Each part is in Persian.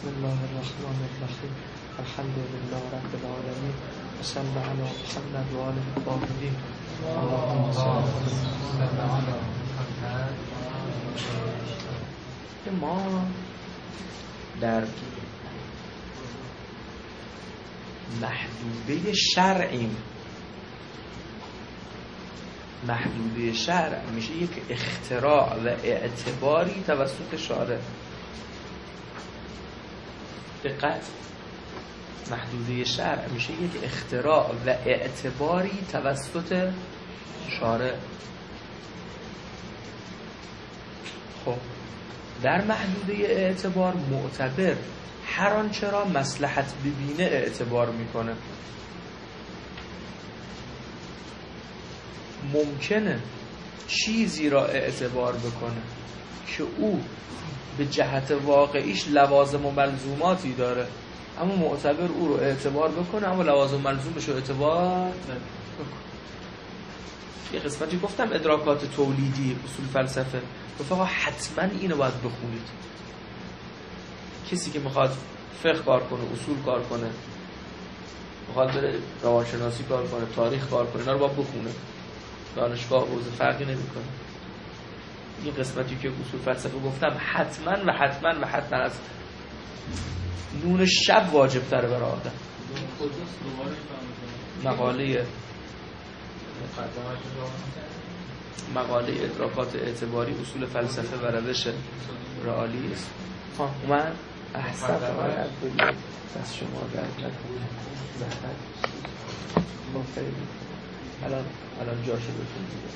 بسم الله الرحمن الرحیم الحمد لله رب العالمین و صلی علی محمد و آله الطاهرین اللهم صل علی محمد. ما در محدوده شرعیم. محدوده شرع میشه یک اختراع و اعتباری توسط شارع. دقت، محدوده شرع میشه یک اختراع و اعتباری توسط شارع. خب در محدوده اعتبار معتبر هر آنچه را مصلحت ببینه اعتبار میکنه. ممکنه چیزی را اعتبار بکنه که او به جهت واقعیش لوازم و ملزوماتی داره، اما معتبر او رو اعتبار بکنه اما لوازم و ملزومش رو اعتبار نکنه. یه قسمتی گفتم ادراکات تولیدی اصول فلسفه، گفتم حتما اینو باید بخونید. کسی که میخواد فقه کار کنه، اصول کار کنه، میخواد بره روانشناسی کار کنه، تاریخ کار کنه، اینا رو باید بخونه. دانشگاه روز فرقی نمیکنه. این قسمتی که اصول فلسفه گفتم حتما از نون شب واجب تره برای آدم. مقاله ادراکات اعتباری اصول فلسفه و روش رئالیسم. من احسن از شما در الان جاشه بتون دیگه.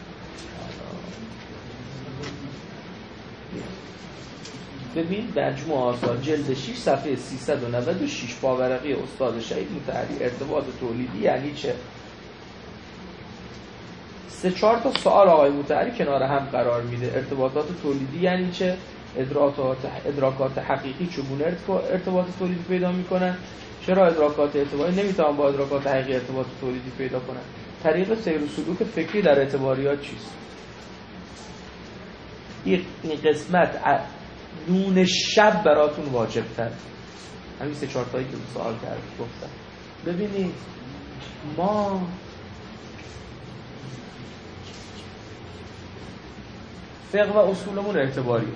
ببین مجموع آثار جلد 6 صفحه 396 پاورقی استاد شهید مطهری ارتباط تولیدی یعنی چه؟ 3-4 تا سوال آقای مطهری کنار هم قرار میده. ارتباطات تولیدی یعنی چه؟ ادراکات حقیقی چگونه ارتباط تولیدی پیدا میکنن؟ چرا ادراکات اعتباری نمیتونن با ادراکات حقیقی ارتباط تولیدی پیدا کنن؟ طریق سیر و سلوک فکری در اعتباریات چیست؟ این قسمت نون شب براتون واجب تر. همین 3-4 تایی که سوال کرد گفتم. ببینید ما فقه و اصولمون اعتباری،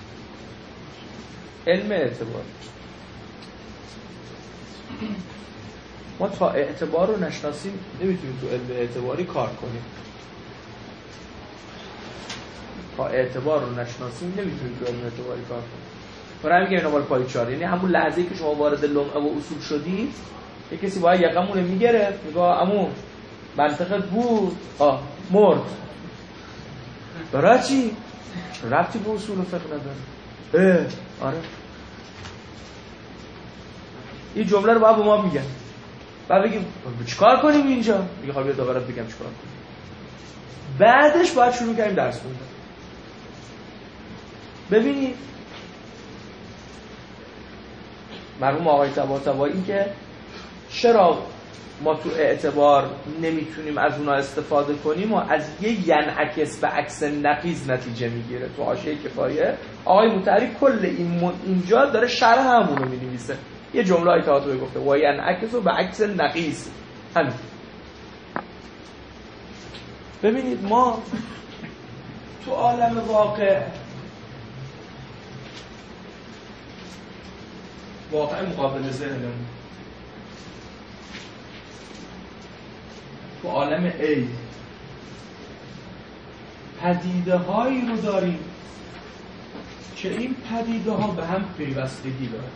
علم اعتباری. ما تا اعتبار رو نشناسیم نمیتونیم تو علم اعتباری کار کنیم. تا اعتبار رو نشناسیم نمیتونیم تو علم اعتباری کار کنیم. برای همین اینا مال پای 4، یعنی همون لحظه‌ای که شما وارد لمعه و اصول شدید یه کسی باید یقمون میگرفت میگه عمو منطقت بود مرد. برای چی؟ ربطی به اصول فقه نداره. آره این جمله رو باید به ما میگن. بعد بگیم چیکار کنیم اینجا؟ میگه خب بیا دوباره بگم چیکار کنیم. بعدش باید شروع کنیم درس خوندن. ببینید مرحوم آقای طباطبایی که چرا ما تو اعتبار نمیتونیم از اونها استفاده کنیم و از یه ینعکس به عکس نقیض نتیجه میگیره. تو حاشیه کفایه آقای مطهری کل اینجا داره شرح همونو مینویسه. یه جمله های طباطبایی گفته و ینعکس به عکس نقیض. همین. ببینید ما تو عالم واقع مقابل ذهنمون تو عالم A پدیده هایی رو داریم که این پدیده ها به هم پیوستگی دارن.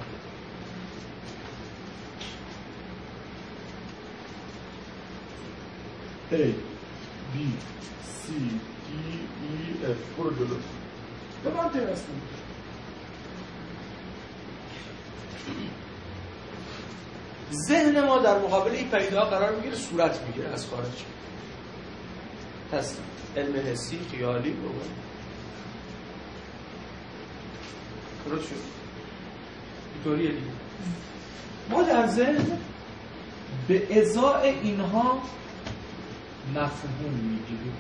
A B C D E F برو جلو به من پیوستگی. ذهن ما در مقابل این پدیده ها قرار میگیره، صورت میگیره از خارج. پس علم حسی خیالی درست شد. اینطوریه دیگه. ما در ذهن به ازای اینها مفهوم میگیریم.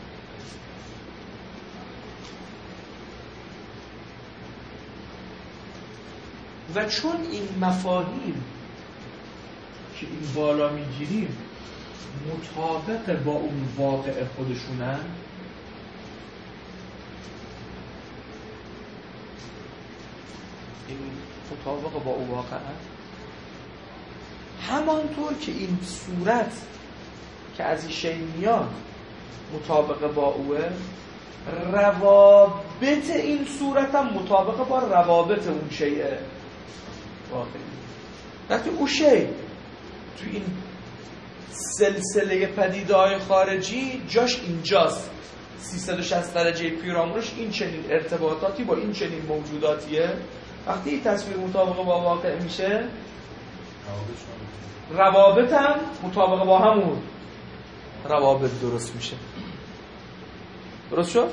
و چون این مفاهیم که این بالا میگیریم مطابق با اون واقع خودشونن، این مطابق با اون واقع همانطور که این صورت که از این شی میاد مطابق با اوه، روابط این صورت هم مطابق با روابط اون شیء واقعی. وقتی اون شی تو این سلسله پدیده‌های خارجی جاش اینجاست، 360 درجه پیرامونش این چنین ارتباطاتی با این چنین موجوداتیه، وقتی این تصویر مطابق با واقع میشه روابط هم مطابق با همون روابط درست میشه. درست شد؟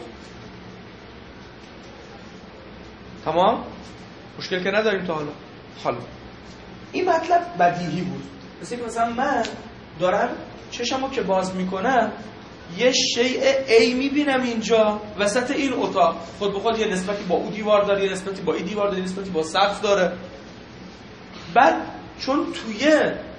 تمام؟ مشکل که نداریم تا حالا این مطلب بدیهی بود. مثلا من دارم چشمو که باز میکنم یه شیء A میبینم اینجا وسط این اتاق، خود به خود یه نسبتی با او دیوار داره، یه نسبتی با این دیوار داره، یه نسبتی با سقف داره. بعد چون توی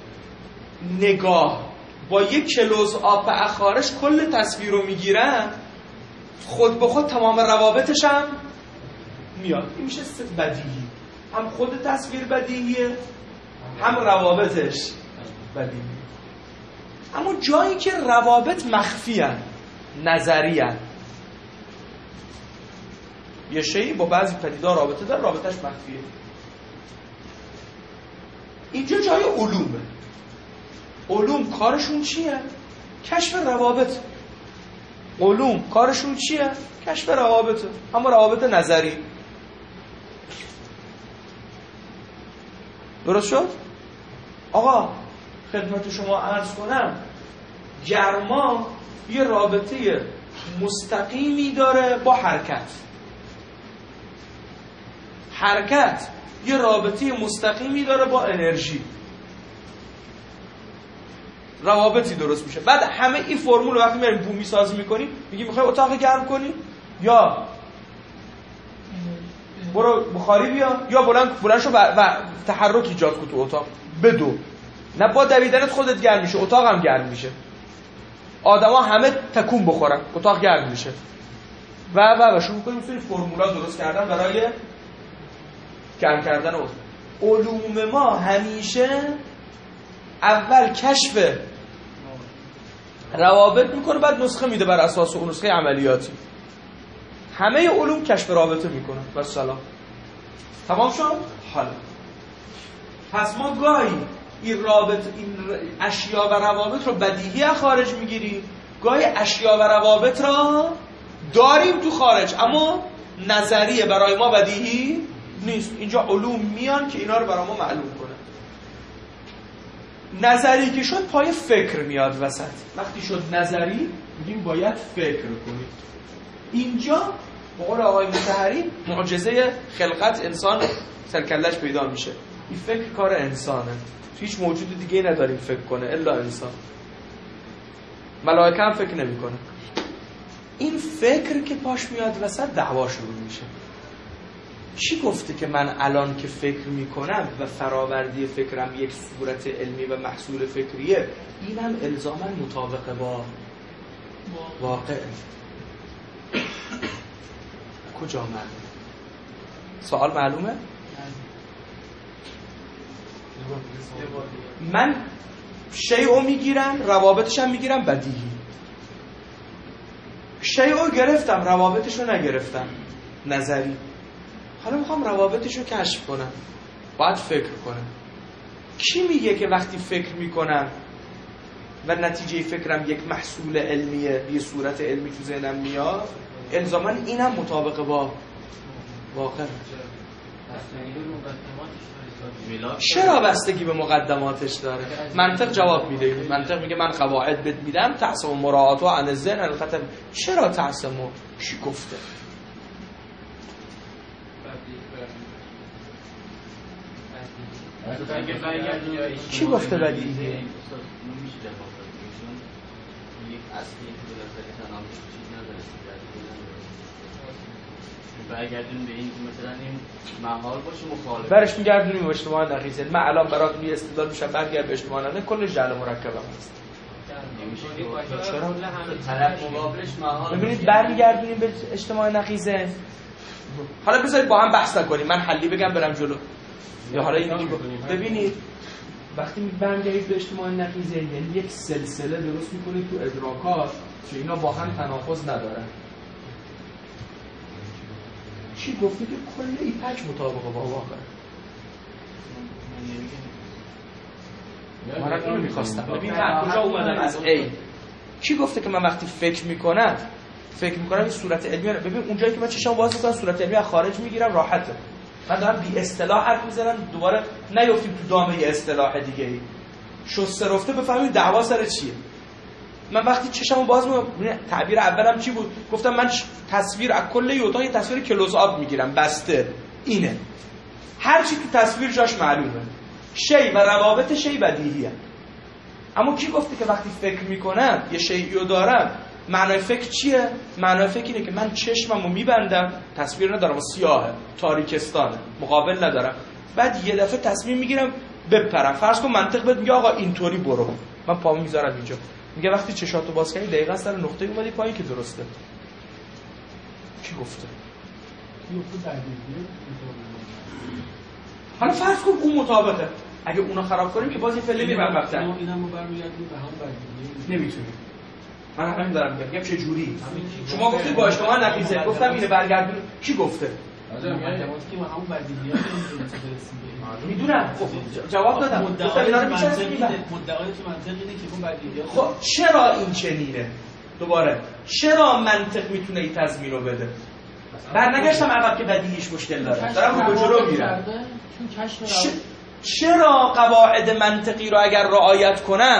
نگاه با یک کلوز آپ اخارش کل تصویر رو میگیرم، خود به خود تمام روابطش هم میاد. این میشه بدیهی. هم خود تصویر بدیهیه، هم روابطش بدیهیه. اما جایی که روابط مخفی هن، نظری هن، یه شیئی با بعضی پدیده رابطه داره، رابطش مخفیه، اینجا جای علومه. علوم کارشون چیه؟ کشف روابط. علوم کارشون چیه؟ کشف روابطه، اما روابط نظری. درست شد؟ آقا خدمت شما عرض کنم گرما یه رابطه مستقیمی داره با حرکت، حرکت یه رابطه مستقیمی داره با انرژی، روابطی درست میشه. بعد همه این فرمول وقتی میریم بومی سازی میکنیم میگیم میخوای اتاق گرم کنی یا برو بخاری بیا یا بلند شو و تحرک ایجاد کن تو اتاق. بدو، نه با دویدنت خودت گرم میشه، اتاق هم گرم میشه، آدما همه تکون بخورن، اتاق گرم میشه و شروع کنیم سری فرمولا درست کردن برای گرم کردن اتاق. علوم ما همیشه اول کشف روابط میکنه، بعد نسخه میده بر اساس اون نسخه عملیاتی. همه علوم کشف رابطه میکنن. بس سلام، تمام شد؟ حالا پس ما گاهی این اشیا و روابط رو بدیهی از خارج میگیریم، گاهی اشیا و روابط را داریم تو خارج اما نظریه برای ما بدیهی نیست. اینجا علوم میان که اینا رو برای ما معلوم کنه. نظری که شد پای فکر میاد وسط. وقتی شد نظری میگیم باید فکر کنید. اینجا به قول آقای مطهری معجزه خلقت انسان سرکلش پیدا میشه. این فکر کار انسانه، هیچ موجود دیگه نداریم فکر کنه الا انسان. ملائکه هم فکر نمیکنه. این فکر که پاش میاد وسط دعوا شروع میشه. چی گفته که من الان که فکر میکنم و فراوردی فکرم یک صورت علمی و محصول فکریه، اینم الزاما مطابق با واقع. کجا معلومه؟ سوال معلومه؟ من شیء میگیرم، روابطش هم میگیرم بدیهی. شیء گرفتم، روابطش رو نگرفتم، نظری. حالا میخوام روابطش رو کشف کنم، باید فکر کنم. کی میگه که وقتی فکر میکنم و نتیجه فکرم یک محصول علمیه، یه صورت علمی تو ذهنم میاد، الزاما اینم مطابق با واقع؟ چرا بستگی به مقدماتش داره؟ منطق جواب میده. منطق میگه من قواعد بهت میدم، تعصم و مراعات و عن الذهن الخطر. چرا تعصم و چی گفته؟ کی گفته بدیهیه؟ یک اصلی بالاخره تمام چیز نداره برگردیم به این که مثلا این محال باشه مخالف برش میگردونیم به اجتماع نقیض. من الان برات می استدلال میشم برگرد به اجتماع نقیض کل جعل مرکبم هست. چرا طرف مقابلش محال ببینید برمیگردونیم به اجتماع نقیض. حالا بذارید با هم بحث نکنیم، من حلی بگم برم جلو یا حالا اینو ببینید وقتی برمیگردید به اجتماع نقیض یعنی یک سلسله درست میکنید تو ادراکات که اینا با هم تناقض ندارن. چی گفتی که کل ایپک مطابقه با واقع؟ من اینو میخواستم. ببین من کجا اومدم از A. کی گفته که من وقتی فکر میکنم این صورت علمی ببین اونجایی که من چشام باز میکنم صورت علمی از خارج میگیرم راحته. من دارم بی اصطلاح حرف میزنم دوباره نیافتیم تو دامه یه اصطلاح دیگه ای. شسته رفته بفهمید دعوا سر چیه. من وقتی چشامو باز میکنم تعبیر اولم چی بود؟ گفتم من تصویر از کل اتاق یه تصویر کلوز آپ میگیرم بسته. اینه. هر چی تو تصویر جاش معلومه. شی و روابط شی بدیهیه. اما کی گفته که وقتی فکر میکنم یه شیئی رو دارم معنای فکر چیه؟ معنای فکر اینه که من چشممو میبندم تصویر ندارم و سیاهه تاریکستانه مقابل ندارم بعد یه دفعه تصمیم میگیرم بپرم. فرض کن منطق بهت میگه آقا اینطوری برو، من پامو میذارم اینجا، میگه وقتی چشاتو باز کردی دقیقاً سر نقطه اومدی پایین که درسته. کی گفته؟ حالا فرض کن اون مطابقه، اگه اونا خراب کنیم که باز یه فعلی میرم وقتا اینم رو برمیگردیم به هم بدیهی نمیتونیم. من همین دارم میگم چه جوری شما گفتید با اجتماع نقیضه، گفتم اینو برگردونیم. کی گفته؟ مقدماتی که با همون بدیهیات میدونم. خب جواب دادم. گفتم اینا رو میشه مدعای تو منطق اینه که اون بدیهیات. خب چرا این چنینه؟ دوباره چرا منطق میتونه این تضمین رو بده؟ برنگشتم عقب که بدیهیش مشکل داره، دارم رو جلو میرم. چرا قواعد منطقی رو اگر رعایت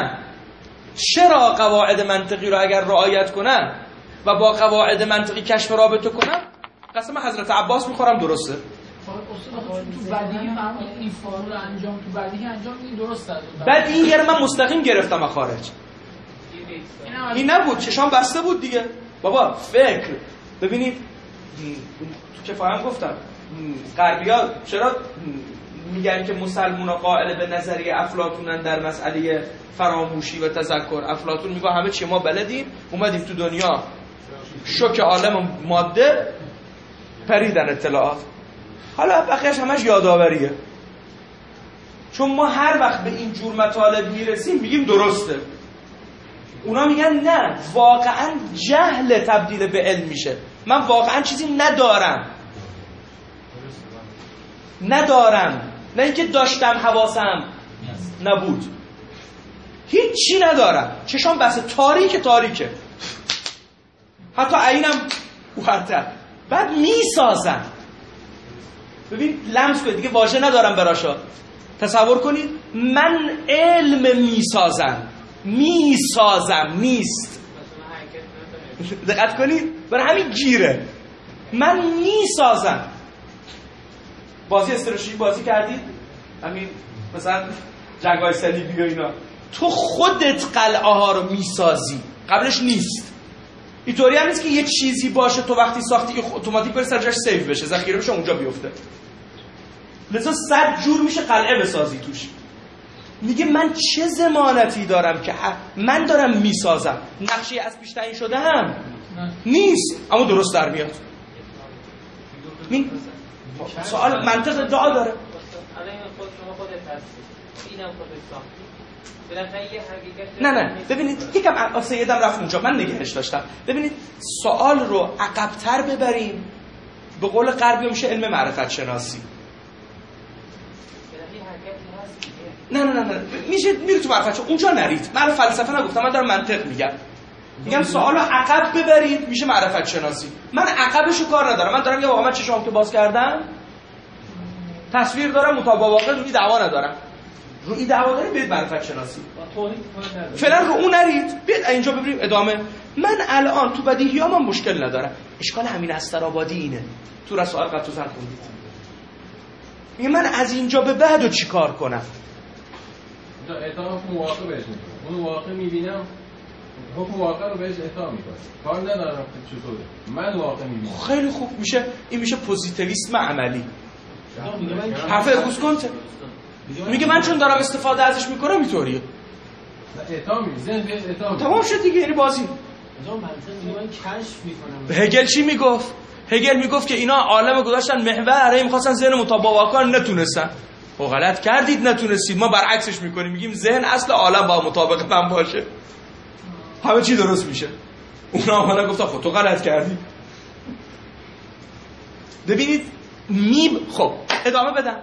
کنم و با قواعد منطقی کشف رابطه کنم قسم حضرت عباس میخورم درسته؟ تو بدیهی معمول این فارو رو انجام تو بدیهی انجام این درست داد. بعد این یه من مستقیم گرفتم از خارج. این نبود، چشام بسته بود دیگه. بابا فکر ببینید تو کفایم گفتم غربی‌ها چرا میگن که مسلمونا قائل به نظریه افلاطونن در مسئله فراموشی و تذکر. افلاطون میگه همه چی ما بلدیم، اومدیم تو دنیا شوک عالم ماده پریدن اطلاعات، حالا بقیه‌اش همش یادآوریه. چون ما هر وقت به این جور مطالب میرسیم میگیم درسته، اونا میگن نه واقعا جهل تبدیل به علم میشه. من واقعا چیزی ندارم، نه اینکه داشتم حواسم نبود، هیچی ندارم، چشام بسه تاریکه، حتی عینم ورتر. بعد میسازم. ببین لمس کنید دیگه واژه ندارم براشا. تصور کنید من علم میسازم نیست. دقت کنید برای همین گیره. من میسازم. بازی استراتژی بازی کردید؟ همین مثلا جنگ‌های صلیبی و اینا، تو خودت قلعه ها رو میسازی، قبلش نیست. اینطوری هم نیست که یه چیزی باشه تو وقتی ساختی اتوماتیک بره سر جاش سیو بشه، ذخیره بشه اونجا بیفته. لذا 100 جور میشه قلعه بسازی توش. میگه من چه ضمانتی دارم که من دارم میسازم، نقشه از پیش تعیین شده هم نیست اما درست در میاد. سوال منطق ادعا داره. الان خود شما خودت هستی، اینم خودت ساختی. بالاخره یه حقیقت. نه ببینید یکم سیدم رفت اونجا، من نگهش داشتم. ببینید سوال رو عقب‌تر ببریم، به قول غربی میشه علم معرفت شناسی. نه میشه میره تو معرفت، اونجا نرید. من فلسفه نگفتم، من دارم منطق میگم سوال رو عقب ببرید میشه معرفت شناسی. من عقبشو کار ندارم، من دارم یه واقعا من چشام که باز کردم تصویر دارم مطابق واقع، روی دعوا ندارم. روی دعوا داریم برید معرفت شناسی. فعلا رو اون نرید، بیاید اینجا ببریم ادامه. من الان تو بدیهیام هم مشکل ندارم. اشکال همین استرآبادی اینه، تو رسائل قطوزن خوندید، میگه من از اینجا به بعدو چیکار کنم؟ اعتراف مواقع بهش میکنم، اون واقع میبینم حکم واقع رو بهش اعطا میکنه، کار ندارم چطوره، من واقع میبینم. خیلی خوب میشه، این میشه پوزیتیویسم عملی. حرف اکوسکونت میگه من چون دارم استفاده ازش میکنم اینطوریه. اعطا میگه، ذهن بهش اعطا میکنه. تمام شد دیگه، یعنی بازی. من کشف میکنم. هگل چی میگفت؟ هگل میگفت که اینا عالم گذاشتن محور، میخواستن ذهن مطابق کنن، نتونستن. خب غلط کردید، نتونستید. ما برعکسش میکنیم، میگیم ذهن اصل عالم با مطابق من باشه، همه چی درست میشه. اونا حالا گفتن خب تو غلط کردی. ببینید خب ادامه بدم.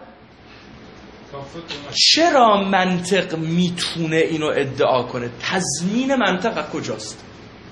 چرا منطق میتونه اینو ادعا کنه؟ تضمین منطق از کجاست؟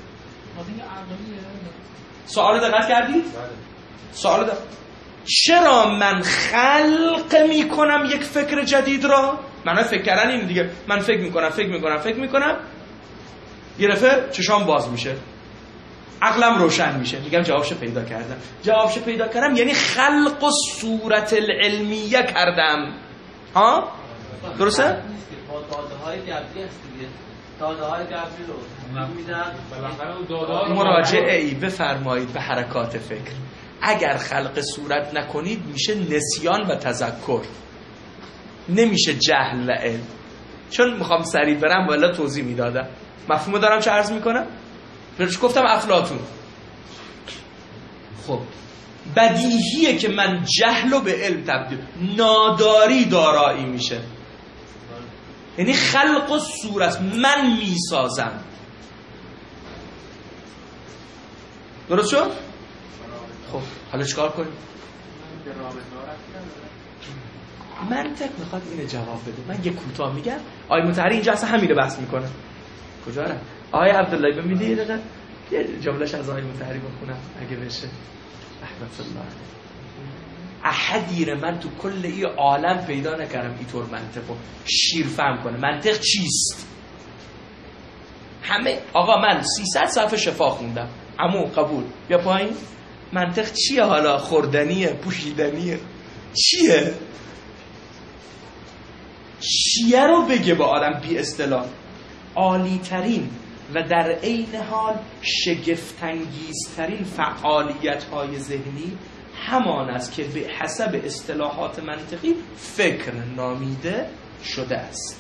سوال دقت کردید؟ سوال چرا من خلق میکنم یک فکر جدید را؟ معنی فکر کردن این دیگه، من فکر میکنم یه دفعه چشام باز میشه، عقلم روشن میشه، میگم جوابشو پیدا کردم. یعنی خلق و صورت العلمیه کردم. ها؟ درسته؟ با داده های جبری هست دیگه، داده های جبری رو میدن. مراجعه‌ای بفرمایید به حرکات فکر. اگر خلق صورت نکنید میشه نسیان و تذکر، نمیشه جهل و علم. چون میخوام سریع برم والا توضیح میدادم. مفهومو دارم چه عرض میکنم؟ برش گفتم افلاطون. خب بدیهیه که من جهل رو به علم تبدیل، ناداری دارایی میشه. یعنی خلق و صورت من میسازم. درست شد؟ خب حالا چیکار کنیم؟ منطق میخواد اینو جواب بده. من یه کوتاه میگم. آقای مطهری اینجا اصلا همین رو بحث میکنه. کجا رفت؟ آقای عبدالله ببینید یه دقیقه یه جملهش از آقای مطهری بخونم اگه بشه. رحمت الله احدیر من تو کل این عالم پیدا نکردم اینطور منطقو شیر فهم کنه. منطق چیست؟ همه آقا من 300 صفحه شفا خوندم، عمو قبول، بیا پایین. منطق چیه حالا؟ خوردنیه؟ پوشیدنیه؟ چیه رو بگه با آدم بی اصطلاح. عالی ترین و در عین حال شگفت‌انگیزترین فعالیت‌های ذهنی همان است که به حسب اصطلاحات منطقی فکر نامیده شده است.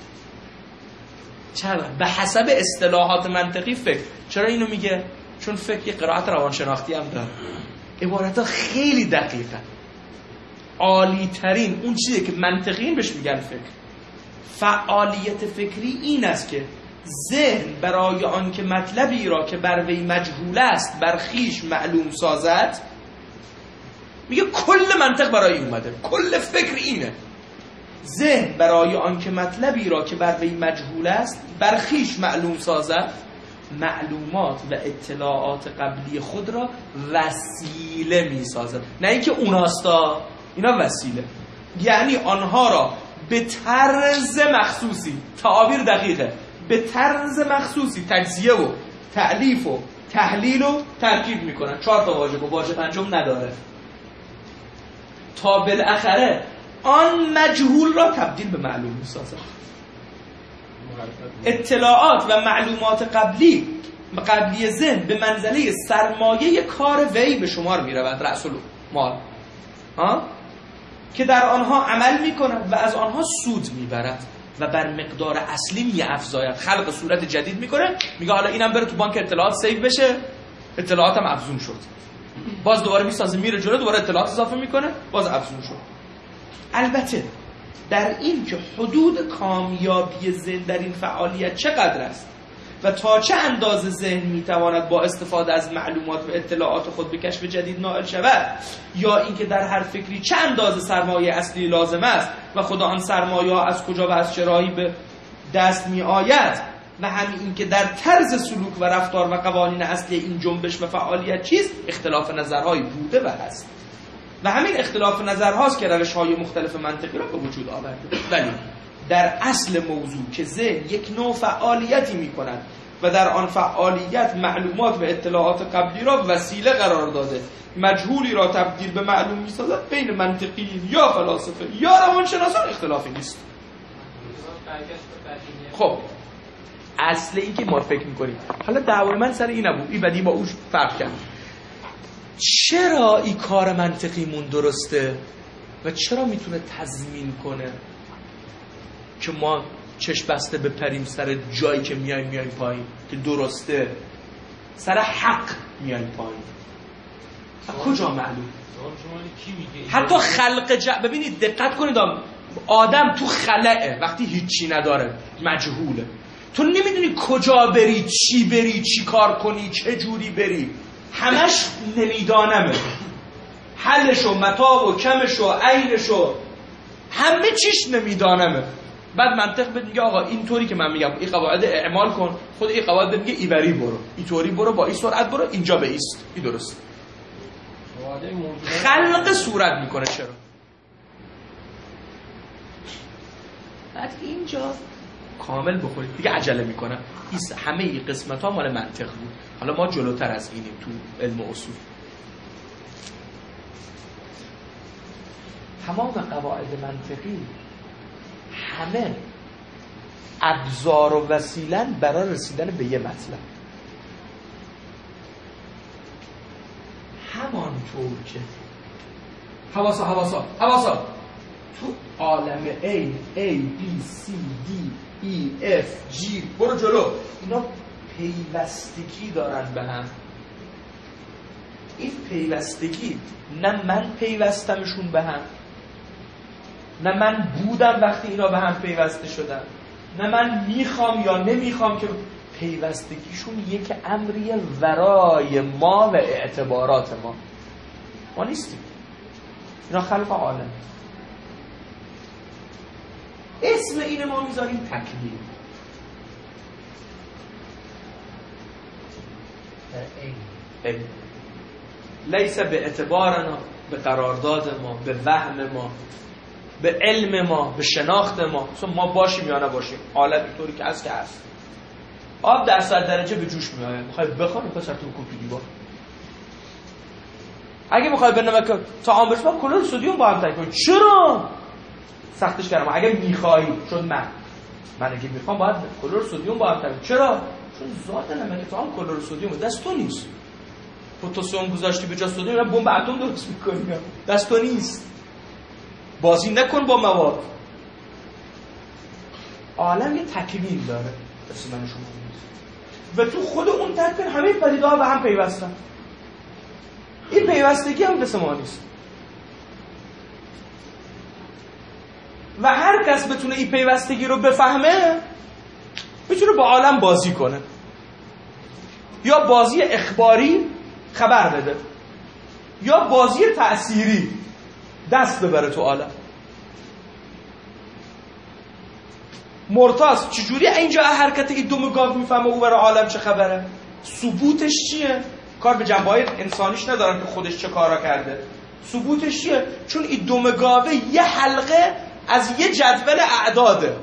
چرا؟ به حسب اصطلاحات منطقی فکر. چرا اینو میگه؟ چون فکر یه قرائت روانشناختی هم داره. عبارت‌ها خیلی دقیقه. عالی ترین اون چیزی که منطقیین بهش میگن فکر. فعالیت فکری این است که ذهن برای آن که مطلبی را که بر وی مجهول است بر خویش معلوم سازد، میگه کل منطق برای این اومده، کل فکر اینه. ذهن برای آن که مطلبی را که بر وی مجهول است بر خویش معلوم سازد، معلومات و اطلاعات قبلی خود را وسیله میسازد. نه اینکه اوناستا، اینا وسیله. یعنی آنها را به طرز مخصوصی، تعابیر دقیقه، به طرز مخصوصی تجزیه و تألیف و تحلیل و ترکیب میکنن. 4 تا واژه، با واژه پنجم نداره، تا بالاخره آن مجهول را تبدیل به معلوم میسازد. اطلاعات و معلومات قبلی ذهن به منزله سرمایه کار وی به شمار میرود، رأس المال، که در آنها عمل میکند و از آنها سود میبرد و بر مقدار اصلی میافزاید. خلق صورت جدید میکنه، میگه حالا اینم بره تو بانک اطلاعات سیو بشه، اطلاعاتم افزون شد، باز دوباره میسازه، میره جلو، دوباره اطلاعات اضافه میکنه، باز افزون شد. البته در این که حدود کامیابی ذهن در این فعالیت چقدر است و تا چه اندازه ذهن میتواند با استفاده از معلومات و اطلاعات خود به کشف جدید نائل شود، یا اینکه در هر فکری چه اندازه سرمایه اصلی لازم است و خود آن سرمایه از کجا و از چه راهی به دست می آید، و همین اینکه در طرز سلوک و رفتار و قوانین اصلی این جنبش و فعالیت چیست، اختلاف نظرهایی بوده و هست. و همین اختلاف نظرهاست که روش‌های مختلف منطقی را به وجود آورده. ولی در اصل موضوع که ذهن یک نوع فعالیتی می‌کند و در آن فعالیت معلومات و اطلاعات قبلی را وسیله قرار داده، مجهولی را تبدیل به معلوم می‌سازد، بین منطقیین یا فلاسفه یا روانشناسان اختلافی نیست. خب اصل این که ما فکر میکنیم. حالا دعوای من سر این نبود، این بدی با اوش فرق کرد. چرا این کار منطقیمون درسته و چرا میتونه تضمین کنه که ما چشم بسته بپریم سر جایی که میایم پایین که درسته، سر حق میایم پایین؟ کجا معلوم؟ حتی خلق ببینید دقت کنید، آدم تو خلقه وقتی هیچی نداره، مجهوله، تو نمیدونی کجا بری، چی بری، چی کار کنی، چه جوری بری، همش نمیدانمه، حلشو، متاع و کمشو، عینشو، همه چیش نمیدانمه. بعد منطق بهت میگه آقا اینطوری که من میگم این قواعد اعمال کن، خود این قواعد میگه ایوری برو، اینطوری برو، با این سرعت برو، اینجا بایست، این درست. خلق صورت میکنه. چرا؟ بعد اینجا کامل بخورید دیگه، عجله میکنم. همه این قسمت ها مال منطق بود. حالا ما جلوتر از اینیم تو علم اصول. تمام قواعد منطقی همه ابزار و وسیله برای رسیدن به یه مطلب. همانطور که حواسا تو عالم A B C D E F G برو جلو، اینا پیوستگی دارن به هم. این پیوستگی نه من پیوستمشون به هم، نه من بودم وقتی اینا به هم پیوسته شدن، نه من میخوام یا نمیخوام، که پیوستگیشون یک امری ورای ما و اعتبارات ما نیستیم. اینا خلق عالم. اسم این ما میذاریم تکوین. لیس به اعتبارنا، به قرارداد ما، به وهم ما، به علم ما، به شناخت ما. ما باشیم یا نباشیم، عالم اینطوری که هست که هست. آب در 100 درجه به جوش میاد، میخوای بخور، میخوای سرتو بکن تو دیوار. اگه میخوای به نمک طعام بشه با کلور سدیم با هم ترکیب. چرا؟ سختش کردم. اگه میخوای، چون من اگه میخوام باید کلور سدیم با هم ترکیب. چرا؟ چون ذات نمک طعام کلور سدیم دست تو نیست. پتاسیم گذاشتی به جا سدیم، بمب اتم درست میکنی، دست تو نیست. بازی نکن با مواد. عالم یه تکوین داره، دست من شما نیست. و تو خود اون تکوین همه پدیده‌ها به هم پیوستن. این پیوستگی هم دست ما نیست. و هر کس بتونه این پیوستگی رو بفهمه، میتونه با عالم بازی کنه، یا بازی اخباری خبر بده، یا بازی تأثیری دست ببره تو عالم. مرتاض چجوری اینجا حرکت این دم گاو میفهمه او برای عالم چه خبره؟ ثبوتش چیه؟ کار به جنبه‌های انسانیش ندارن که خودش چه کارا کرده. ثبوتش چیه؟ چون این دم گاوه یه حلقه از یه جدول اعداده.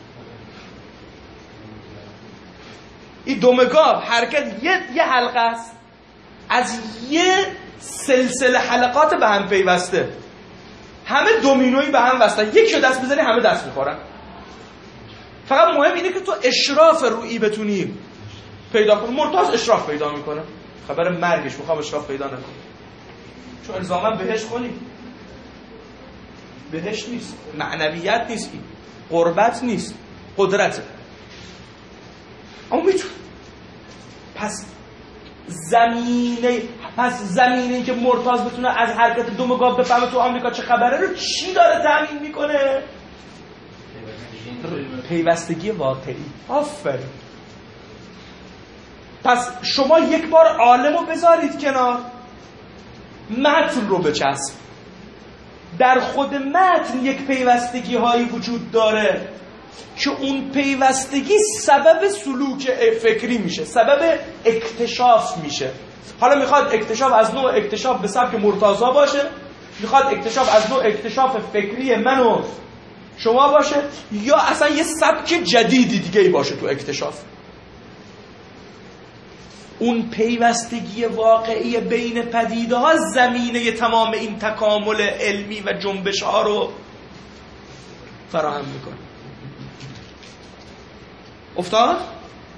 این دم گاو حرکت یه حلقه است از یه سلسله حلقات به هم پیوسته. همه دومینویی به هم وصلن، یکی رو دست بزنی همه دست میخورن. فقط مهم اینه که تو اشراف رویی بتونی پیدا کنی. مرتاض اشراف پیدا میکنه، خبر مرگش میخوام اشراف پیدا نکنه، چون الزاما بهش خونی. بهش نیست، معنویت نیست، این قربت نیست، قدرته. اما میتونه. پس زمینه که مرتاض بتونه از حرکت دم گاو بفهمه تو آمریکا چه خبره رو چی داره تامین میکنه؟ پیوستگی واقعی. آفرین. پس شما یک بار عالم رو بذارید کنار، متن رو بچسب. در خود متن یک پیوستگی هایی وجود داره که اون پیوستگی سبب سلوک فکری میشه، سبب اکتشاف میشه. حالا میخواد اکتشاف از نوع اکتشاف به سبک مرتضی باشه، میخواد اکتشاف از نوع اکتشاف فکری من و شما باشه، یا اصلا یه سبک جدیدی دیگه باشه تو اکتشاف. اون پیوستگی واقعی بین پدیده ها زمینه تمام این تکامل علمی و جنبش ها رو فراهم میکنه. افتاد؟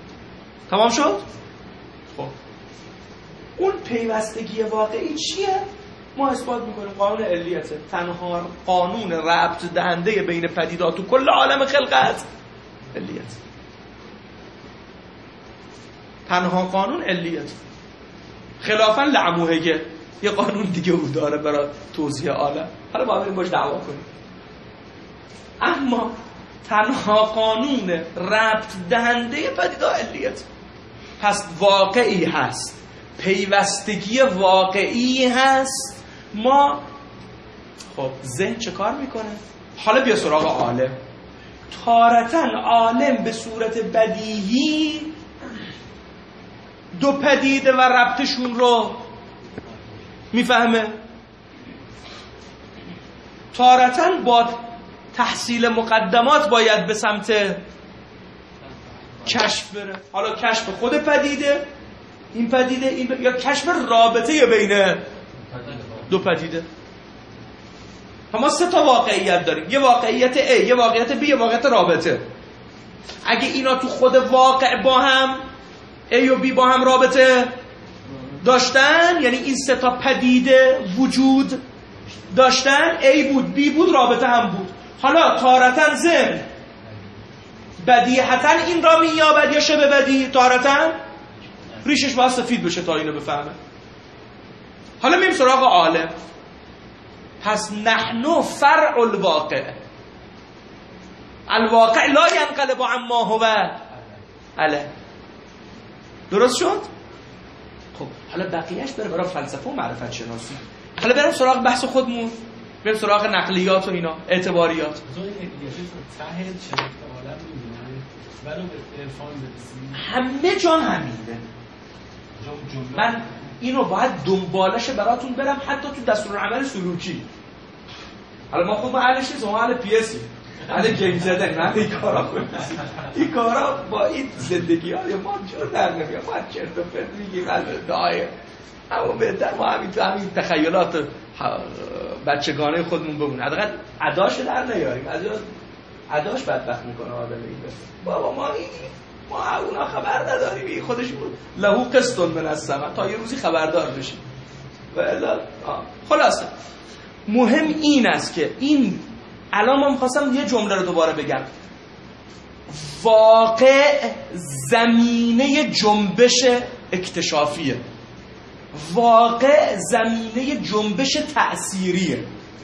تمام شد؟ خب اون پیوستگی واقعی چیه؟ ما اثبات میکنیم قانون علیته، تنها قانون ربط دهنده بین پدیدات و کل عالم خلقت علیت، تنها قانون علیت. خلافا لعموهگه یه قانون دیگه او داره برای توضیح عالم، حالا با بریم باش دعوا کنیم. اما تنها قانون ربط دهنده پدیدات علیت. پس واقعی هست، پیوستگی واقعی هست. ما خب ذهن چه کار میکنه؟ حالا بیا سراغ عالم. تارتاً عالم به صورت بدیهی دو پدیده و ربطشون رو میفهمه، تارتاً با تحصیل مقدمات باید به سمت کشف بره. حالا کشف خود پدیده، این پدیده، یا کشف رابطه بین دو پدیده. ما سه تا واقعیت داریم، یه واقعیت A، یه واقعیت B، یه واقعیت رابطه. اگه اینا تو خود واقع با هم A و B با هم رابطه داشتن، یعنی این سه تا پدیده وجود داشتن، A بود، B بود، رابطه هم بود. حالا تارتاً ذهن بدیهتاً این را مییابد یا شبه بدیهی، تارتاً ریشش باید سفید بشه تا اینو بفهمه. حالا میریم سراغ عالم. پس نحن فرع الواقع، الواقع لا ینقلب عما هو علیه. درست شد؟ خب حالا بقیهش بره برای فلسفه و معرفت شناسی. حالا بریم سراغ بحث خودمون، بریم سراغ نقلیات و اینا، اعتباریات. همه جا همینه. من اینو باید دنبالش براتون برم حتی تو دستورالعمل سلوکی. حالا ما خود اهلش نیست، ما اهل پیسی، اهل گیم زدن، نه این کارا کنیم. این کارا با این زندگی های ما جور در نمیاد. ما چرت و پرت میگیم از دعایه، اما بهتر ما همین تخیلات بچگانه خودمون بمونه. حداقل اداش در نیاریم، از اداش بدبخت میکنه آدم. این بابا ما اونا خبر نداریم، خودش بود لهو قسطن من السماء، تا یه روزی خبردار بشیم. و الا خلاصه مهم این است که این الان ما می‌خواستم یه جمله رو دوباره بگم. واقع زمینه جنبش اکتشافیه، واقع زمینه جنبش تأثیریه.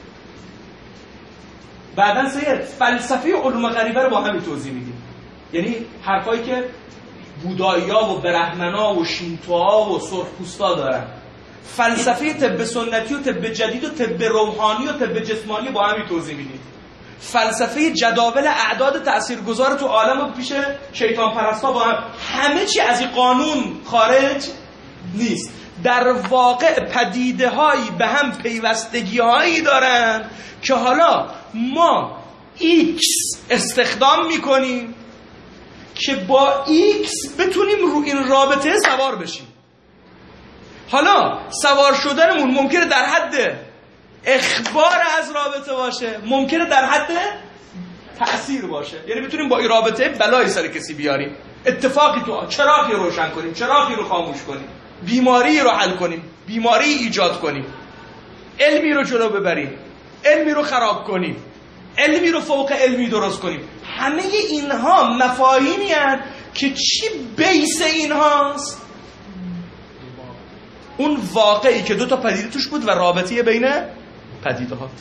بعداً سید فلسفه علوم غریبه رو با همین توضیح میدیم. یعنی حرفایی که بودایی‌ها و برهمن‌ها و شینتوها و سرخپوستا دارن، فلسفه طب سنتی و طب جدید و طب روحانی و طب جسمانی با همین توضیح میدیم. فلسفه جداول اعداد تاثیرگذار تو عالم و پیش شیطان پرستا با همه چی از این قانون خارج نیست. در واقع پدیده‌هایی به هم پیوستگی‌هایی دارن که حالا ما X استخدام میکنیم که با X بتونیم رو این رابطه سوار بشیم. حالا سوار شدنمون ممکنه در حد اخبار از رابطه باشه، ممکنه در حد تأثیر باشه. یعنی بتونیم با این رابطه بلای سر کسی بیاریم، اتفاقی تو چراغی رو روشن کنیم، چراغی رو خاموش کنیم، بیماری رو حل کنیم، بیماری ایجاد کنیم، علمی رو جلو ببریم، علمی رو خراب کنیم، علمی رو فوق علمی درست کنیم. همه اینها مفاهیمی هستند که چی بیس اینهاست؟ اون واقعی که دو تا پدیده توش بود و رابطه بین پدیده ها.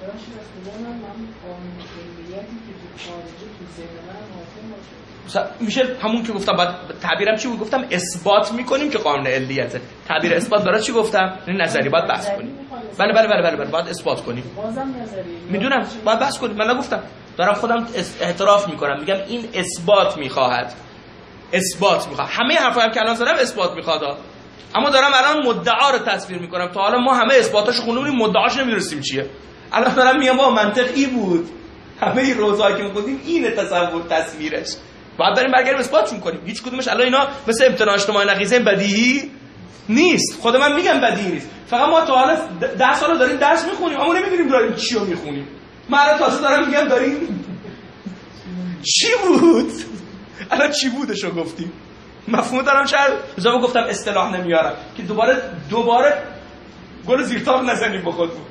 میشه همون که گفتم، بعد تعبیرم چی بود؟ گفتم اثبات میکنیم که قانون علیته. تعبیر اثبات برای چی گفتم؟ نظری باید بحث کنیم. بله باید اثبات کنیم. میدونم باید بحث کنیم. من نگفتم، دارم خودم اعتراف میکنم، میگم این اثبات میخواهد. همه حرفایی که الان زدم اثبات میخواد، اما دارم الان مدعا رو تصویر میکنم. تا حالا ما همه اثباتاشو خوندیم، مدعاش نمیرسیم چیه. الان دارم میگم با منطق ای بود، همه این روزایی که میگفتیم این تصور تصویرش، باید بریم برگردیم اثباتشون کنیم. هیچ کدومش الان اینا مثل امتناع اجتماعی نقیضه بدیهی نیست. خود من میگم بدیهی نیست، فقط ما تا حالا 10 سال داریم درس میخونیم اما نمیدونیم داریم چی رو میخونیم. من الان تازه دارم میگم داریم چی بود، الان چی بودشو گفتیم، مفهوم دارم شاید بذارم گفتم اصطلاح نمیارم که دوباره گل زیر تاق نزنیم با خودمون.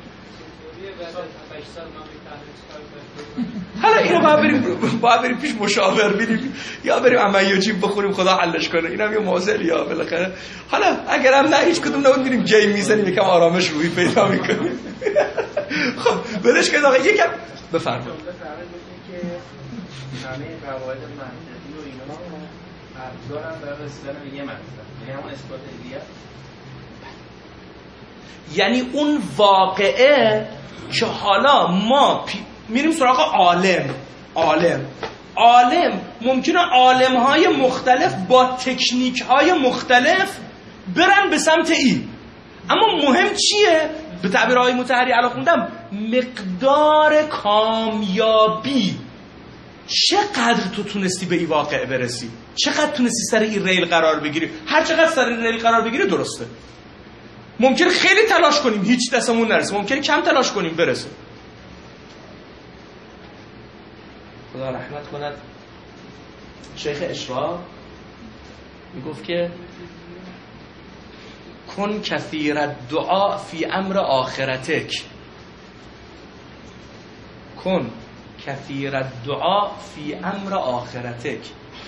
حالا اینو باید بریم پیش مشاور بریم یا بریم عملیاتی بخوریم خدا حلش کنه. اینم یه معضلی ها بالاخره. حالا اگرم نه هیچ کدوم نبود میریم جی میزنیم یکم آرامش روحی پیدا میکنیم. خب ولش کنید آقا یکم بفرمایید. که همه قواعد منطقی و اینا ابزارن برای رسیدن به یه مطلب، یعنی همون اثبات علیت. یعنی اون واقعه که حالا ما میریم سراغ عالم ممکنه عالم‌های مختلف با تکنیک‌های مختلف برن به سمت این، اما مهم چیه؟ به تعبیرهای مطهری الان خوندم مقدار کامیابی. چقدر تو تونستی به این واقع برسی، چقدر تونستی سر این ریل قرار بگیری. هر چقدر سر این ریل قرار بگیری درسته. ممکنه خیلی تلاش کنیم هیچ دستمون نرسه، ممکنه کم تلاش کنیم برسه. خدا رحمت کند شیخ اشراق میگفت که کن کثیر الدعاء فی امر آخرتک، کن کثیر الدعاء فی امر آخرتک.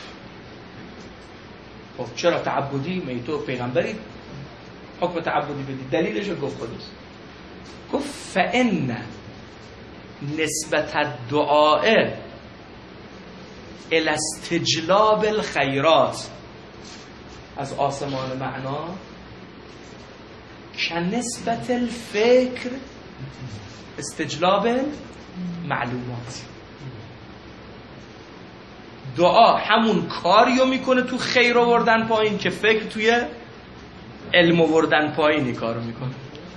خب چرا تعبدی؟ می تو پیغمبری حکم تعبدی بدی، دلیلش رو گفت خودش. گفت فإن نسبت الدعاء الی استجلاب الخیرات از آسمان معنا که نسبت الفکر استجلاب معلومات. دعا همون کاریو میکنه تو خیر آوردن پایین که فکر توی علم آوردن پایینی کارو میکنه.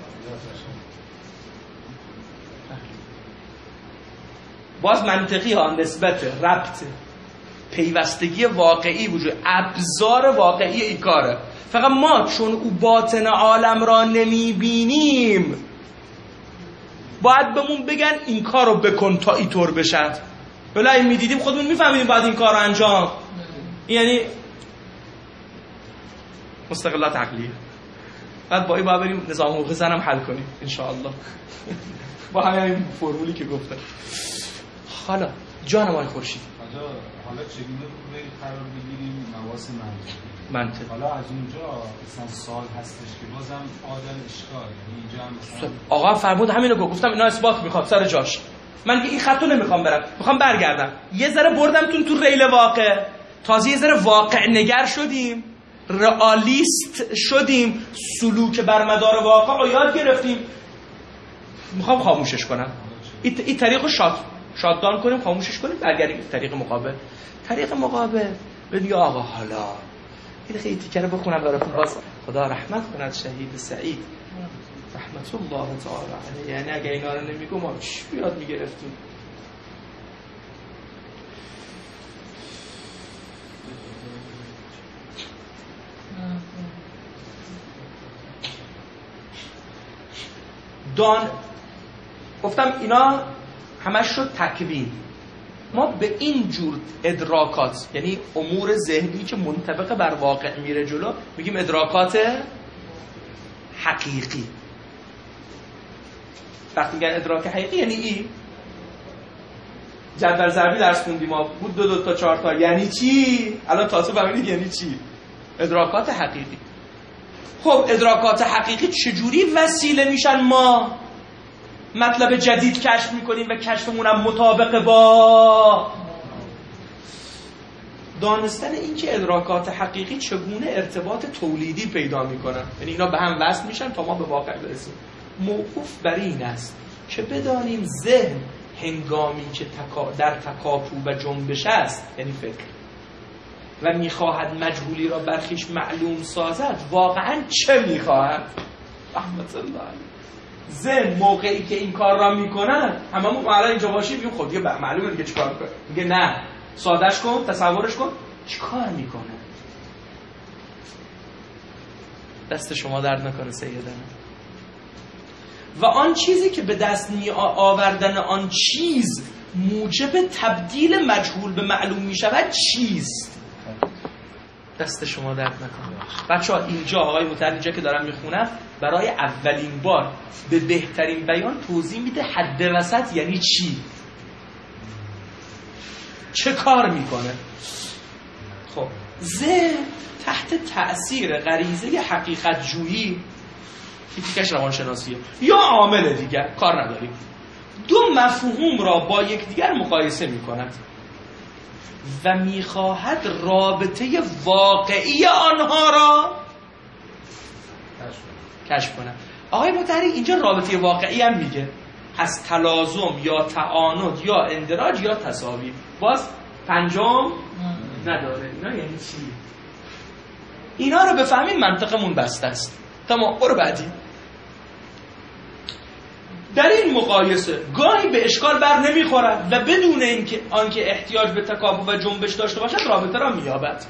باز منطقی ها، نسبت، ربط، پیوستگی واقعی وجود، ابزار واقعی این کاره. فقط ما چون او باطن عالم را نمیبینیم باید بهمون بگن این کار رو بکن تا اینطور بشد. ولی این میدیدیم خودمون میفهمیدیم باید این کار رو انجام. یعنی مستقلات عقلیه. بعد با این باید بریم نظام حقوقی زن هم حل کنیم انشاءالله با همین فرمولی که گفتم. حالا جان ما خورشید حالا چگونه روی قرار بگیریم مواس منطق. حالا از اونجا مثلا سوال هستش که بازم عادل اشکال، یعنی اینجا هم مثلا آقا فرمود همینو گفتم اینا اثبات میخواد سر جاش. من که این خطو نمیخوام برم، میخوام برگردم. یه ذره بردمتون تو ریل واقع، تازه یه ذره واقع نگر شدیم، رئالیست شدیم، سلوک بر مدار واقع رو یاد گرفتیم. میخوام خاموشش کنم. این طریقو شاتدان کنیم، خاموشش کنیم، برگردیم طریق مقابل. طریق مقابل بگی آقا حالا این خیلی تیکره بخونم براتون. باز خدا رحمت کند شهید سعید رحمت الله تعالی علیه. یعنی اگه اینا رو نمیگم ما چی یاد میگرفتیم؟ گفتم اینا همش شد تکوین. ما به این جور ادراکات، یعنی امور ذهنی که منطبق بر واقع میره جلو، میگیم ادراکات حقیقی. وقتی میگن ادراک حقیقی یعنی این جدول ضربی درس خوندیم ما بود 2 تا 4 تا یعنی چی؟ الان تازه فهمیدید یعنی چی؟ ادراکات حقیقی. خب ادراکات حقیقی چجوری وسیله میشن ما مطلب جدید کشف میکنیم و کشفمون هم مطابق با دانستن این که ادراکات حقیقی چگونه ارتباط تولیدی پیدا میکنن، یعنی اینا به هم وصل میشن تا ما به واقع برسیم. موقوف بر این است که بدانیم ذهن هنگامی که در تکاپو و جنبش است، یعنی فکر، و میخواهد مجهولی را برخیش معلوم سازد، واقعا چه میخواهد؟ رحمت الله علیه. ذهن موقعی که این کار را میکنن، هممون الان اینجا باشیم میگیم خب دیگه معلومه دیگه چیکار کنه. میگه نه، سادهش کن، تصورش کن چیکار میکنه. دست شما درد نکنه سیدنا. و آن چیزی که به دست می آوردن آن چیز موجب تبدیل مجهول به معلوم می شود چیست؟ دست شما درد نکنه. بچه‌ها اینجا آقای متحری اینجا که دارم میخونم برای اولین بار به بهترین بیان توضیح میده حد وسط یعنی چی، چه کار میکنه. خب ذهن تحت تأثیر غریزه حقیقت جویی، تیکش روانشناسیه یا عامل دیگر کار نداریم، دو مفهوم را با یکدیگر مقایسه میکند و میخواهد رابطه واقعی آنها را کشف کند. آقای مطهری اینجا رابطه واقعی هم میگه، از تلازم یا تعاند یا اندراج یا تساوی، باز پنجم نداره. اینا یعنی چی؟ اینا رو بفهمیم منطقمون بسته است. تمام، برو بعدی. در این مقایسه گاهی به اشکال بر نمیخورد و بدون آنکه احتیاج به تکاپو و جنبش داشته باشد رابطه را مییابد.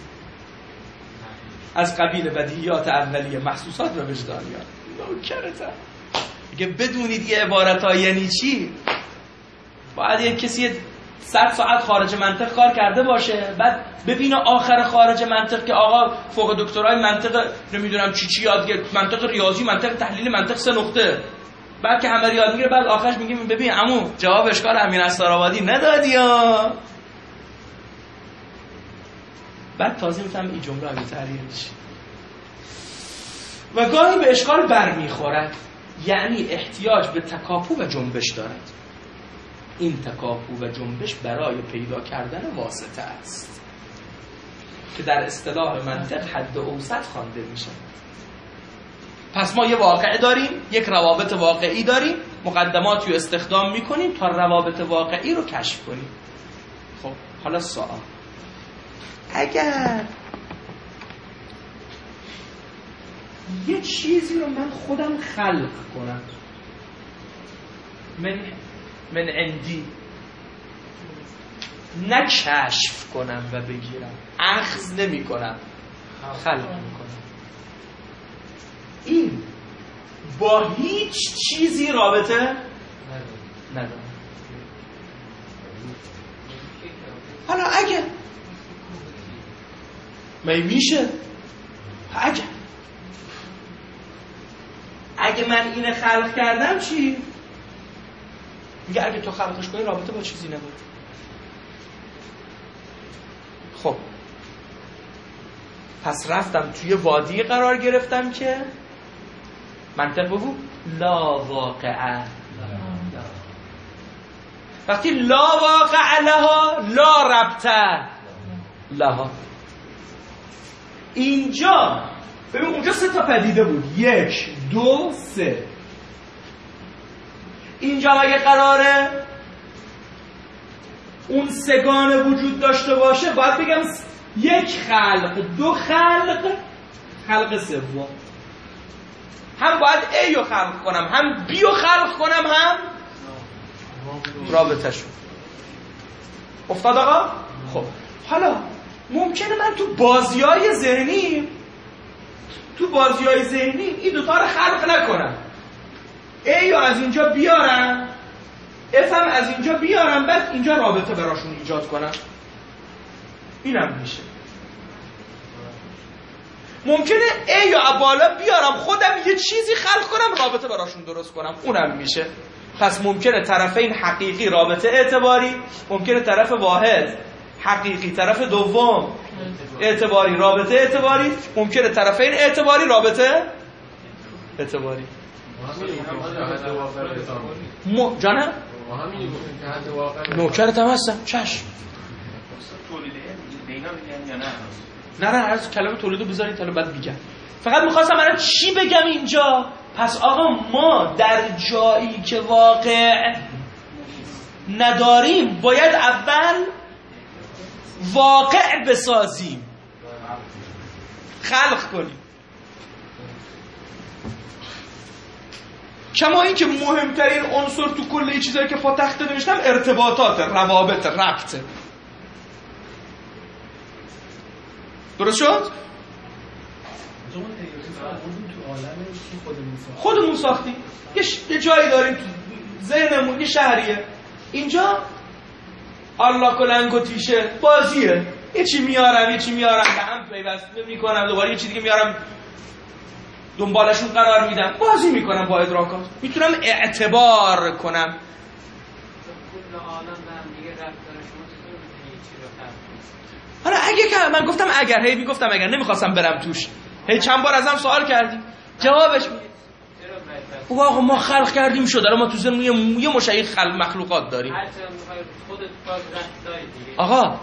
از قبیل بدیهیات اولیه محسوسات و وجدانیات. نوکرتم اگه بدونید یه عبارت ها یعنی چی، باید یک کسی 100 ساعت خارج منطق کار کرده باشه، بعد ببینه آخر خارج منطق که آقا فوق دکترای منطق نمیدونم چی یاد گرفت، منطق ریاضی، منطق تحلیلی، منطق 3 نقطه، بعد که همه یاد میگیره بعد آخرش میگه ببین عمو جواب اشکال امیر استرآبادی ندادی ها، بعد تازه میفهم این جمله رو تحلیل چی. و گاهی به اشکال برمیخورد، یعنی احتیاج به تکاپو و جنبش دارد. این تکاپو و جنبش برای پیدا کردن واسطه است که در اصطلاح منطق حد اوسط خوانده میشه. پس ما یه واقعه داریم، یک روابط واقعی داریم، مقدماتی رو استخدام میکنیم تا روابط واقعی رو کشف کنیم. خب حالا سوال، اگر یه چیزی رو من خودم خلق کنم من عندی، نه کشف کنم و بگیرم، اخذ نمی کنم، خلق میکنم، این با هیچ چیزی رابطه نداره. حالا میشه اگه من اینه خلق کردم چی؟ میگه اگه تو خلقش کنی رابطه با چیزی نداره. خب پس رفتم توی وادی قرار گرفتم که منطق بگو لا واقعه، وقتی لا واقع لها لا ربطه لها. اینجا ببین اونجا 3 تا پدیده بود، 1 2 3. اینجا اگه قراره اون سگانه وجود داشته باشه باید بگم 1 خلق، 2 خلق سوم. هم باید A رو خلق کنم، هم B رو خلق کنم، هم رابطه شد. افتاد آقا؟ خب حالا ممکنه من تو بازی‌های ذهنی این دوتا رو خلق نکنم، A رو از اینجا بیارم، F هم از اینجا بیارم، بعد اینجا رابطه براشون ایجاد کنم. اینم میشه. ممکنه A یا بالا بیارم خودم یه چیزی خلق کنم رابطه براشون درست کنم، اونم میشه. پس ممکنه طرفین حقیقی رابطه اعتباری، ممکنه طرف واحد حقیقی طرف دوم اعتباری رابطه اعتباری، ممکنه طرفین اعتباری رابطه اعتباری. جانم؟ نوکرت هم هستم. چشم. نه از کلمه تولیدو بذارید تا بعد بگم. فقط میخواستم الان چی بگم اینجا. پس آقا ما در جایی که واقع نداریم باید اول واقع بسازیم، خلق کنیم. کما این که مهمترین عنصر تو کل این چیزایی که پا تخته نوشتم ارتباطات، روابط، ربط. درست شد؟ خودمون ساختیم. یه جایی داریم تو ذهنمون، یه شهریه. اینجا الله کلنگ و تیشه بازیه. یه چی میارم به هم پیوست میکنم، دوباره یه چی دیگه میارم دنبالشون قرار میدم، بازی میکنم با ادراکات. میتونم اعتبار کنم. حالا اگه که من گفتم اگر، هی میگفتم اگر، نمیخواستم برم توش، هی چند بار ازم سوال کردی جوابش میدی. آقا ما خلق کردیم شد، الان ما تو ذهن یه مشایع خلق مخلوقات داریم. آقا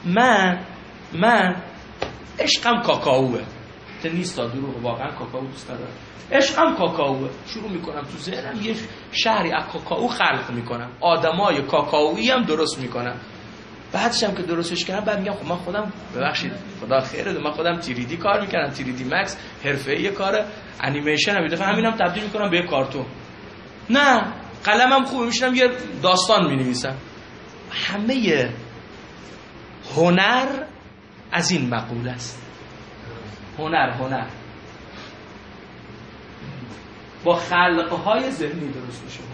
من عشقم کاکائوه، تو نیست تا دروغ، واقعا کاکائو دوست دارم. عشقم کاکائوه، شروع میکنم تو ذهنم یه شهری از کاکائو خلق میکنم، آدمای کاکائویی هم درست میکنم. بعدش هم که درستش کردم بعد میگم خب من خودم، ببخشید خدا خیره، من خودم 3D کار میکردم، 3D Max حرفه‌ای کار انیمیشن هم، دفعه همینم تبدیل میکنم به یه کارتون. نه قلمم خوبه، میشینم یه داستان مینویسم. همه هنر از این مقوله است. هنر با خلقهای ذهنی درست میشه.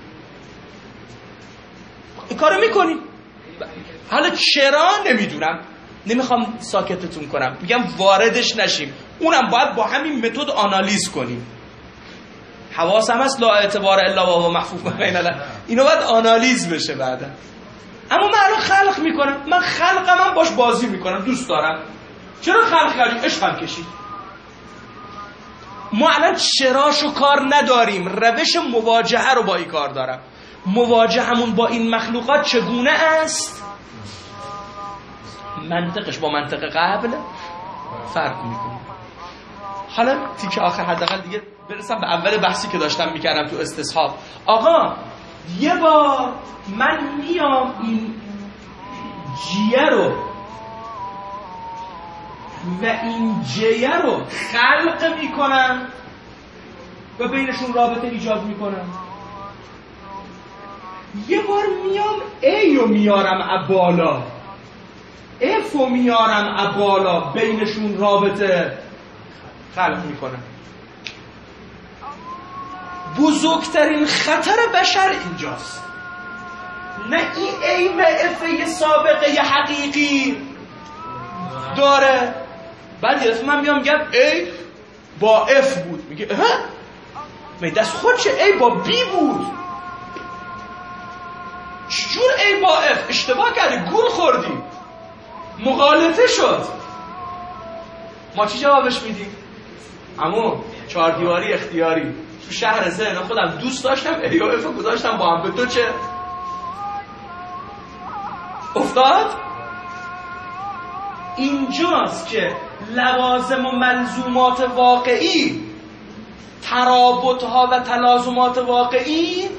این کارو میکنی. حالا چرا نمیدونم، نمیخوام ساکتتون کنم، میگم واردش نشیم. اونم باید با همین متد آنالیز کنیم. حواسم هست لا اعتبار الا و محفوظ بین الله، اینو باید آنالیز بشه بعدا. اما من الان خلق میکنم، من خلقم باش بازی میکنم، دوست دارم. چرا خلق کردیم؟ عشقم کشید. ما الان چراشو کار نداریم، روش مواجهه رو با این کار دارم. مواجهمون با این مخلوقات چگونه است؟ منطقش با منطق قبل فرق میکنه. حالا تیکه آخر حداقل دیگه برسم به اول بحثی که داشتم میکردم تو استصحاب. آقا یه بار من میام این جیه رو و این جیه رو خلق میکنم و بینشون رابطه ایجاد میکنم. یه بار میام ای رو میارم ابالا، اف رو میارم ابالا، بینشون رابطه خلق میکنم. بزرگترین خطر بشر اینجاست، نه این ای و اف یه سابقه یه حقیقی داره. بعد یه من میام میگم ای با اف بود، میگه ها می دست خودشه ای با بی بود. چجور ای با اف؟ اشتباه کردی، گول خوردی، مغالطه شد. ما چی جوابش میدیم؟ عمو 4 دیواری اختیاری، تو شهر ذهن خودم دوست داشتم ای و اف گذاشتم با هم، به تو چه افتاد؟ اینجاست که لوازم و ملزومات واقعی، ترابطها و تلازمات واقعی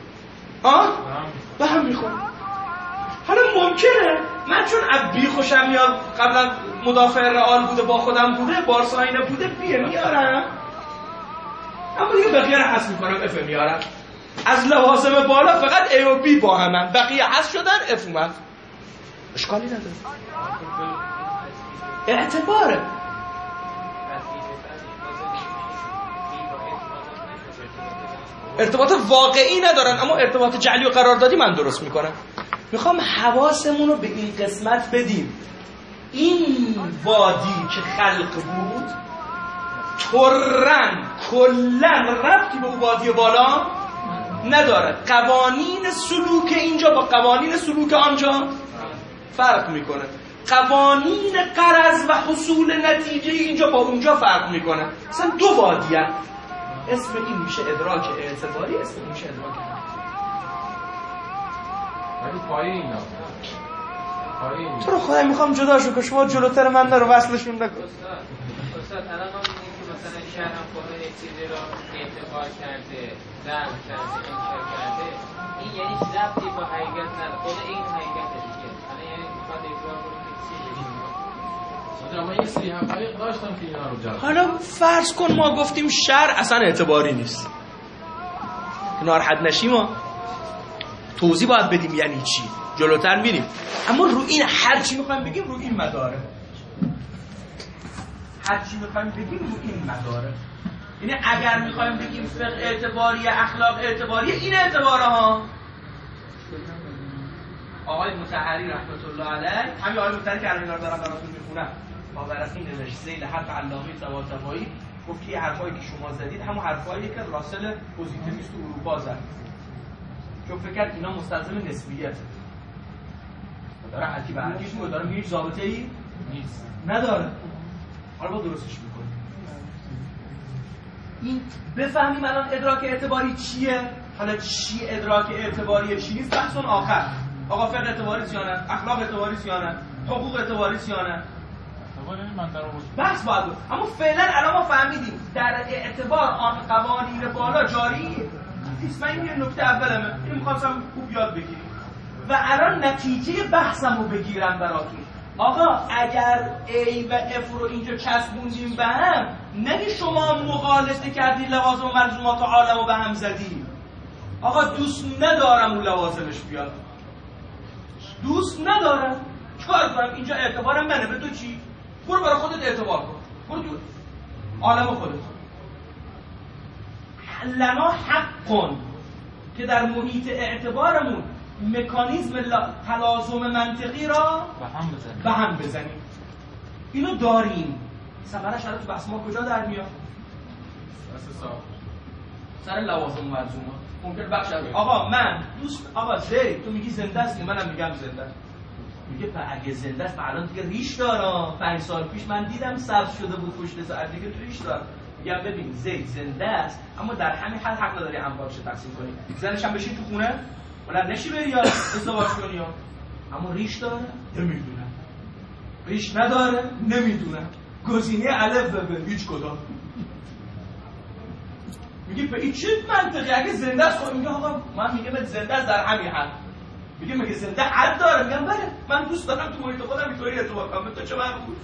به هم میخوره. حالا ممکنه من چون عبی خوشم میاد، قبلا مدافع رئال بوده، با خودم بوده، بارساینه بوده، بیه میارم، اما دیگه بقیه رو حذف میکنم، اف میارم. از لوازم بالا فقط ای و بی با همن، بقیه حذف شدن، اف اومد، اشکالی نداره. اعتباره. ارتباط واقعی ندارن، اما ارتباط جعلی و قراردادی من درست میکنم. میخوام حواسمون رو به این قسمت بدیم. این وادی که خلق بود طرن کلن ربطی به وادی بالا نداره. قوانین سلوک اینجا با قوانین سلوک آنجا فرق میکنه. قوانین غرض و حصول نتیجه اینجا با اونجا فرق میکنه. مثلا دو وادی هست. اسم این میشه ادراک اعتباری، اسم این میشه ادراک ولی پایه اینا تو رو خدای میخوام جداشون که شما جلوتر من رو وصلشون نکن. استاد الان ما میگیم که مثلا شهر هم خود یک چیزی رو اعتقاد کرده، درک کرده، انکار کرده، این یعنی ربطی با حقیقت نداره، خود این حقیقت دیگه. الان یعنی میخواد ادراک کنه که چیزی من یه سری حقایق داشتم که اینا رو جلب. حالا فرض کن ما گفتیم شر اصلا اعتباری نیست، ناراحت نشیم، ما توضیح باید بدیم یعنی چی، جلوتر میریم. اما رو این هر چی میخوایم بگیم رو این مداره، هر چی میخوایم بگیم رو این مداره. یعنی اگر میخوایم بگیم فقه اعتباری، اخلاق اعتباری، این اعتباره ها. آقای مطهری رحمت الله علیه، همین آقای مطهری که الان دارم براتون میخونم با ورقی نوشت ذیل حرف علامه طباطبایی، گفت که حرفایی که شما زدید همون حرفایی که راسل پوزیتیویست تو اروپا زد، چون فکر کرد اینا مستلزم نسبیته، داره حتی به حرکیش میگه، داره میگه ضابطه ای نیست، نداره. حالا با درستش میکنیم. این بفهمیم الان ادراک اعتباری چیه. حالا چی ادراک اعتباری چی نیست بحث اون آخر. آقا فقه اعتباری یا نه، اخلاق اعتباری یا نه، حقوق اعتباری یا نه، بحث باید بود. اما فعلا الان ما فهمیدیم در اعتبار آن قوانین بالا جاری نیست. من این نکته اولمه، اینو می‌خواستم خوب یاد بگیریم و الان نتیجه بحثمو بگیرم براتون. آقا اگر A و F رو اینجا چسبوندیم به هم، نگی شما مغالطه کردی لوازم و ملزومات عالم رو به هم زدی. آقا دوست ندارم اون لوازمش بیاد، دوست ندارم، چکار کنم؟ اینجا اعتبارم منه، به تو چی؟ برو برای خودت اعتبار کن، برو تو عالم خودت. لنا حق کن که در محیط اعتبارمون مکانیزم تلازم منطقی را به هم بزنیم. اینو داریم. ثمرش الان تو بحث ما کجا در میاد؟ سر لوازم و ملزومات. ممکن بخش از آقا من دوست آقا زید تو میگی زنده است، منم میگم زنده است. میگه اگه زنده است الان دیگه ریش داره. 5 سال پیش من دیدم سبز شده بود پشت سر، دیگه ریش داره. میگم ببین زید زنده است، اما در همین حد حق نداری اموالش تقسیم کنی. زنش هم بشین تو خونه بلند نشی بری یا ازدواج کنی، اما ریش داره نمیدونم، ریش نداره نمیدونم. گزینه الف ببین هیچ کدام. میگه به این چه منطقی؟ اگه زنده است خب میگه آقا من میگم زنده است در همین حد. میگه مگه زنده حد داره؟ میگم بله من دوست دارم تو محیط خودم اینطوری ارتباط کنم. تو چه مربوط؟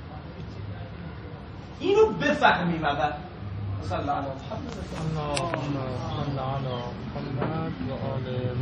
اینو بفهمیم اول. صلی الله علیه و آله